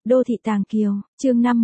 Đô thị Tàng Kiều, chương 5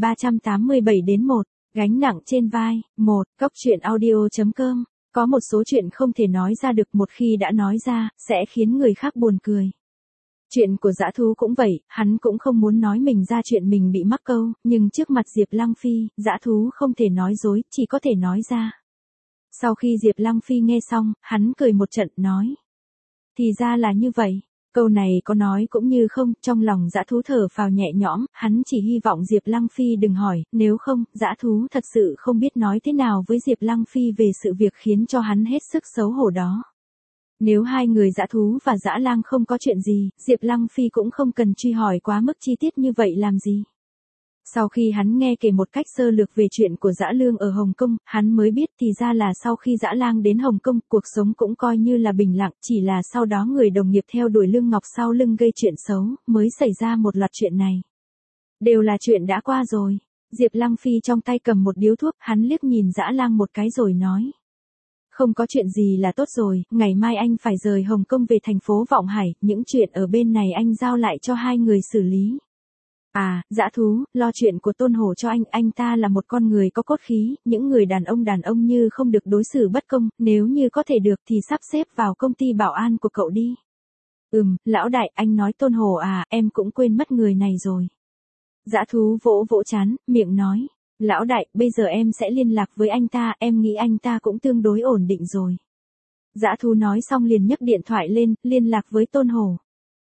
1387-1, gánh nặng trên vai, 1, Cốc truyện audio.com. Có một số chuyện không thể nói ra được, một khi đã nói ra, sẽ khiến người khác buồn cười. Chuyện của Dã Thú cũng vậy, hắn cũng không muốn nói mình ra chuyện mình bị mắc câu, nhưng trước mặt Diệp Lăng Phi, Dã Thú không thể nói dối, chỉ có thể nói ra. Sau khi Diệp Lăng Phi nghe xong, hắn cười một trận, nói. Thì ra là như vậy. Câu này có nói cũng như không, trong lòng Dã Thú thở phào nhẹ nhõm, hắn chỉ hy vọng Diệp Lăng Phi đừng hỏi, nếu không, Dã Thú thật sự không biết nói thế nào với Diệp Lăng Phi về sự việc khiến cho hắn hết sức xấu hổ đó. Nếu hai người Dã Thú và Dã Lang không có chuyện gì, Diệp Lăng Phi cũng không cần truy hỏi quá mức chi tiết như vậy làm gì. Sau khi hắn nghe kể một cách sơ lược về chuyện của Dã Lương ở Hồng Kông, hắn mới biết thì ra là sau khi Dã Lang đến Hồng Kông, cuộc sống cũng coi như là bình lặng, chỉ là sau đó người đồng nghiệp theo đuổi Lương Ngọc sau lưng gây chuyện xấu, mới xảy ra một loạt chuyện này. Đều là chuyện đã qua rồi. Diệp Lăng Phi trong tay cầm một điếu thuốc, hắn liếc nhìn Dã Lang một cái rồi nói. Không có chuyện gì là tốt rồi, ngày mai anh phải rời Hồng Kông về thành phố Vọng Hải, những chuyện ở bên này anh giao lại cho hai người xử lý. À, Dã Thú, lo chuyện của Tôn Hổ cho anh ta là một con người có cốt khí, những người đàn ông như không được đối xử bất công, nếu như có thể được thì sắp xếp vào công ty bảo an của cậu đi. Lão đại, anh nói Tôn Hổ à, em cũng quên mất người này rồi. Dã Thú vỗ vỗ trán, miệng nói, lão đại, bây giờ em sẽ liên lạc với anh ta, em nghĩ anh ta cũng tương đối ổn định rồi. Dã Thú nói xong liền nhấc điện thoại lên, liên lạc với Tôn Hổ.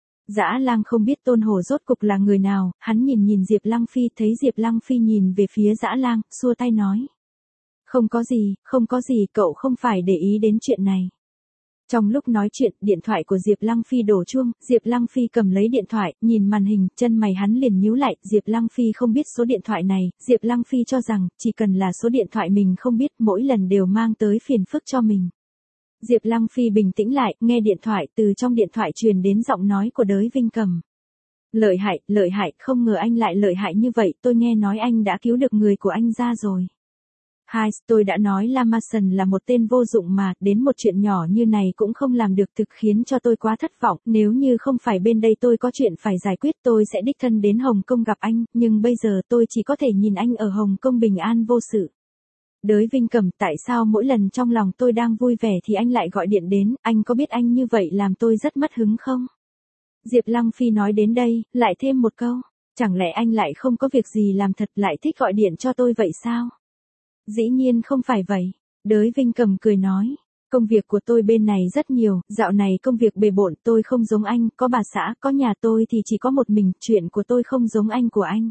Dã Lang không biết Tôn Hổ rốt cục là người nào, hắn nhìn Diệp Lăng Phi, thấy Diệp Lăng Phi nhìn về phía Dã Lang, xua tay nói. Không có gì, cậu không phải để ý đến chuyện này. Trong lúc nói chuyện, điện thoại của Diệp Lăng Phi đổ chuông, Diệp Lăng Phi cầm lấy điện thoại, nhìn màn hình, chân mày hắn liền nhíu lại, Diệp Lăng Phi không biết số điện thoại này, Diệp Lăng Phi cho rằng, chỉ cần là số điện thoại mình không biết, mỗi lần đều mang tới phiền phức cho mình. Diệp Lăng Phi bình tĩnh lại, nghe điện thoại, từ trong điện thoại truyền đến giọng nói của Đới Vinh Cầm. Lợi hại, không ngờ anh lại lợi hại như vậy, tôi nghe nói anh đã cứu được người của anh ra rồi. Hai, tôi đã nói Lamason là một tên vô dụng mà, đến một chuyện nhỏ như này cũng không làm được, thực khiến cho tôi quá thất vọng, nếu như không phải bên đây tôi có chuyện phải giải quyết tôi sẽ đích thân đến Hồng Kông gặp anh, nhưng bây giờ tôi chỉ có thể nhìn anh ở Hồng Kông bình an vô sự. Đới Vinh Cầm, tại sao mỗi lần trong lòng tôi đang vui vẻ thì anh lại gọi điện đến, anh có biết anh như vậy làm tôi rất mất hứng không? Diệp Lăng Phi nói đến đây, lại thêm một câu, chẳng lẽ anh lại không có việc gì làm thật lại thích gọi điện cho tôi vậy sao? Dĩ nhiên không phải vậy. Đới Vinh Cầm cười nói, công việc của tôi bên này rất nhiều, dạo này công việc bề bộn, tôi không giống anh, có bà xã, có nhà tôi thì chỉ có một mình, chuyện của tôi không giống anh của anh.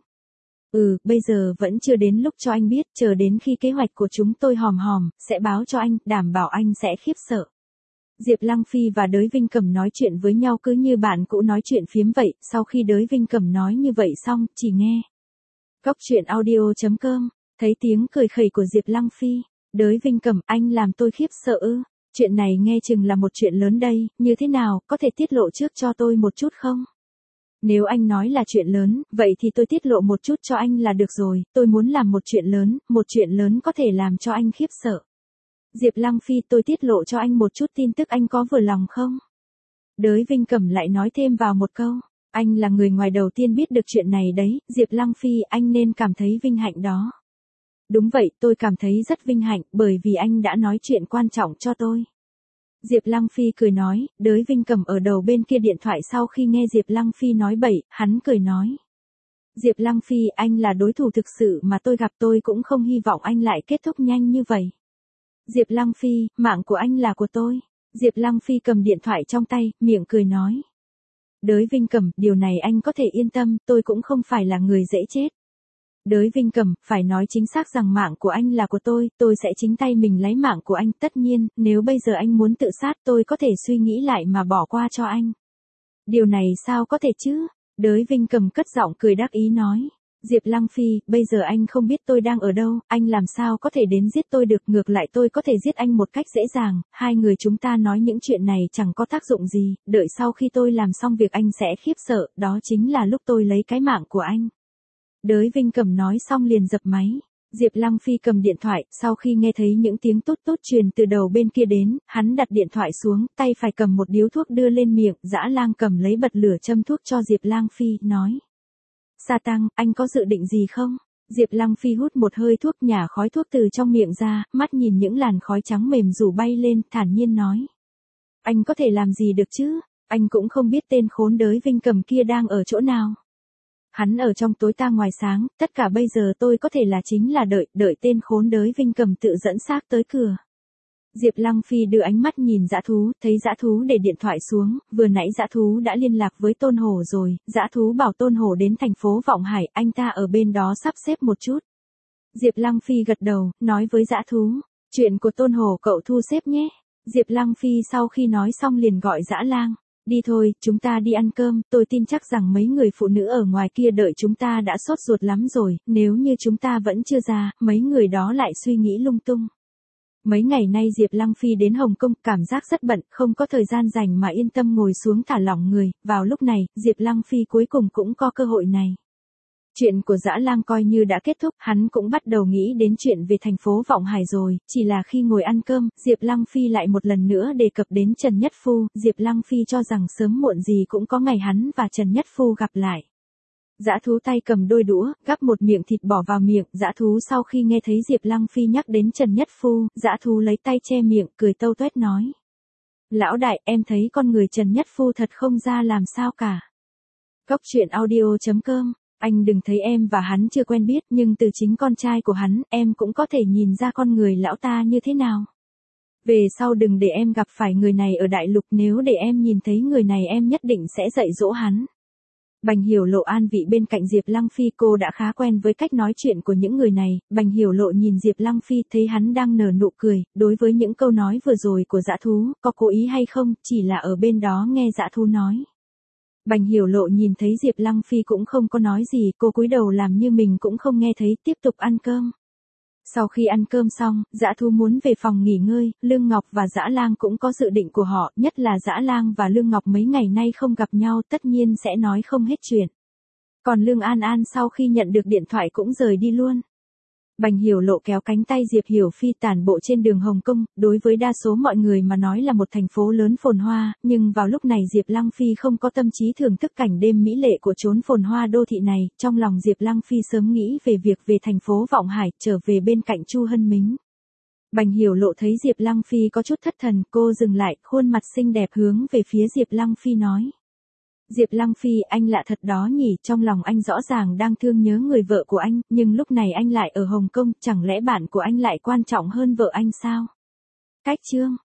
Bây giờ vẫn chưa đến lúc cho anh biết, chờ đến khi kế hoạch của chúng tôi hòm, sẽ báo cho anh, đảm bảo anh sẽ khiếp sợ. Diệp Lăng Phi và Đới Vinh Cầm nói chuyện với nhau cứ như bạn cũ nói chuyện phiếm vậy, sau khi Đới Vinh Cầm nói như vậy xong, chỉ nghe. Cốc truyện audio.com, thấy tiếng cười khẩy của Diệp Lăng Phi, Đới Vinh Cầm, anh làm tôi khiếp sợ ư, chuyện này nghe chừng là một chuyện lớn đây, như thế nào, có thể tiết lộ trước cho tôi một chút không? Nếu anh nói là chuyện lớn, vậy thì tôi tiết lộ một chút cho anh là được rồi, tôi muốn làm một chuyện lớn có thể làm cho anh khiếp sợ. Diệp Lăng Phi, tôi tiết lộ cho anh một chút tin tức, anh có vừa lòng không? Đới Vinh Cầm lại nói thêm vào một câu, anh là người ngoài đầu tiên biết được chuyện này đấy, Diệp Lăng Phi, anh nên cảm thấy vinh hạnh đó. Đúng vậy, tôi cảm thấy rất vinh hạnh, bởi vì anh đã nói chuyện quan trọng cho tôi. Diệp Lăng Phi cười nói, Đới Vinh Cầm ở đầu bên kia điện thoại sau khi nghe Diệp Lăng Phi nói bậy, hắn cười nói. Diệp Lăng Phi, anh là đối thủ thực sự mà tôi gặp, tôi cũng không hy vọng anh lại kết thúc nhanh như vậy. Diệp Lăng Phi, mạng của anh là của tôi. Diệp Lăng Phi cầm điện thoại trong tay, miệng cười nói. Đới Vinh Cầm, điều này anh có thể yên tâm, tôi cũng không phải là người dễ chết. Đới Vinh Cầm, phải nói chính xác rằng mạng của anh là của tôi sẽ chính tay mình lấy mạng của anh, tất nhiên, nếu bây giờ anh muốn tự sát tôi có thể suy nghĩ lại mà bỏ qua cho anh. Điều này sao có thể chứ? Đới Vinh Cầm cất giọng cười đắc ý nói. Diệp Lăng Phi, bây giờ anh không biết tôi đang ở đâu, anh làm sao có thể đến giết tôi được, ngược lại tôi có thể giết anh một cách dễ dàng, hai người chúng ta nói những chuyện này chẳng có tác dụng gì, đợi sau khi tôi làm xong việc anh sẽ khiếp sợ, đó chính là lúc tôi lấy cái mạng của anh. Đới Vinh Cầm nói xong liền dập máy. Diệp Lăng Phi cầm điện thoại, sau khi nghe thấy những tiếng tút tút truyền từ đầu bên kia đến, hắn đặt điện thoại xuống, tay phải cầm một điếu thuốc đưa lên miệng, Dã Lang cầm lấy bật lửa châm thuốc cho Diệp Lăng Phi, nói. Sa Tăng, anh có dự định gì không? Diệp Lăng Phi hút một hơi thuốc nhả khói thuốc từ trong miệng ra, mắt nhìn những làn khói trắng mềm rủ bay lên, thản nhiên nói. Anh có thể làm gì được chứ? Anh cũng không biết tên khốn đới Vinh Cầm kia đang ở chỗ nào. Hắn ở trong tối ta ngoài sáng, tất cả bây giờ tôi có thể là chính là đợi tên khốn đới Vinh Cầm tự dẫn xác tới cửa. Diệp Lăng Phi đưa ánh mắt nhìn dã thú, thấy dã thú để điện thoại xuống, vừa nãy dã thú đã liên lạc với Tôn Hổ rồi, dã thú bảo Tôn Hổ đến thành phố Vọng Hải, anh ta ở bên đó sắp xếp một chút. Diệp Lăng Phi gật đầu, nói với dã thú, chuyện của Tôn Hổ cậu thu xếp nhé. Diệp Lăng Phi sau khi nói xong liền gọi Dã Lang, đi thôi, chúng ta đi ăn cơm, tôi tin chắc rằng mấy người phụ nữ ở ngoài kia đợi chúng ta đã sốt ruột lắm rồi, nếu như chúng ta vẫn chưa ra, mấy người đó lại suy nghĩ lung tung. Mấy ngày nay Diệp Lăng Phi đến Hồng Kông, cảm giác rất bận, không có thời gian dành mà yên tâm ngồi xuống thả lỏng người, vào lúc này, Diệp Lăng Phi cuối cùng cũng có cơ hội này. Chuyện của Dã Lang coi như đã kết thúc, hắn cũng bắt đầu nghĩ đến chuyện về thành phố Vọng Hải rồi, chỉ là khi ngồi ăn cơm, Diệp Lăng Phi lại một lần nữa đề cập đến Trần Nhất Phu, Diệp Lăng Phi cho rằng sớm muộn gì cũng có ngày hắn và Trần Nhất Phu gặp lại. Dã thú tay cầm đôi đũa, gắp một miệng thịt bỏ vào miệng, dã thú sau khi nghe thấy Diệp Lăng Phi nhắc đến Trần Nhất Phu, dã thú lấy tay che miệng, cười tâu tuét nói. Lão đại, em thấy con người Trần Nhất Phu thật không ra làm sao cả. Cốc truyện audio.com. Anh đừng thấy em và hắn chưa quen biết, nhưng từ chính con trai của hắn, em cũng có thể nhìn ra con người lão ta như thế nào. Về sau đừng để em gặp phải người này ở đại lục, nếu để em nhìn thấy người này em nhất định sẽ dạy dỗ hắn. Bành Hiểu Lộ an vị bên cạnh Diệp Lăng Phi, cô đã khá quen với cách nói chuyện của những người này. Bành Hiểu Lộ nhìn Diệp Lăng Phi, thấy hắn đang nở nụ cười, đối với những câu nói vừa rồi của dã thú, có cố ý hay không, chỉ là ở bên đó nghe dã thú nói. Bành Hiểu Lộ nhìn thấy Diệp Lăng Phi cũng không có nói gì, cô cúi đầu làm như mình cũng không nghe thấy, tiếp tục ăn cơm. Sau khi ăn cơm xong, dã thú muốn về phòng nghỉ ngơi, Lương Ngọc và Dã Lang cũng có dự định của họ, nhất là Dã Lang và Lương Ngọc mấy ngày nay không gặp nhau, tất nhiên sẽ nói không hết chuyện. Còn Lương An An sau khi nhận được điện thoại cũng rời đi luôn. Bành Hiểu Lộ kéo cánh tay Diệp Hiểu Phi tản bộ trên đường Hồng Kông, đối với đa số mọi người mà nói là một thành phố lớn phồn hoa, nhưng vào lúc này Diệp Lăng Phi không có tâm trí thưởng thức cảnh đêm mỹ lệ của chốn phồn hoa đô thị này, trong lòng Diệp Lăng Phi sớm nghĩ về việc về thành phố Vọng Hải, trở về bên cạnh Chu Hân Mính. Bành Hiểu Lộ thấy Diệp Lăng Phi có chút thất thần, cô dừng lại, khuôn mặt xinh đẹp hướng về phía Diệp Lăng Phi nói. Diệp Lăng Phi, anh lạ thật đó nhỉ, trong lòng anh rõ ràng đang thương nhớ người vợ của anh, nhưng lúc này anh lại ở Hồng Kông, chẳng lẽ bạn của anh lại quan trọng hơn vợ anh sao? Cách chương